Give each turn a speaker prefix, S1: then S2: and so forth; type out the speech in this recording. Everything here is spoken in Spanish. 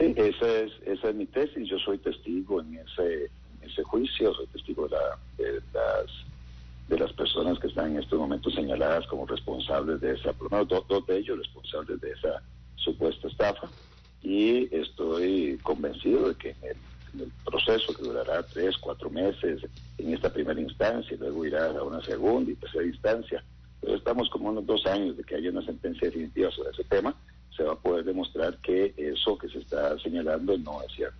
S1: Sí, esa es mi tesis. Yo soy testigo en ese juicio, soy testigo de las personas que están en estos momentos señaladas como responsables de esa, por lo menos dos de ellos responsables de esa supuesta estafa, y estoy convencido de que en el proceso que durará 3-4 meses en esta primera instancia y luego irá a una segunda y tercera instancia, pero estamos como unos 2 años de que haya una sentencia definitiva sobre ese tema, se va a poder demostrar que eso que se está señalando no es cierto.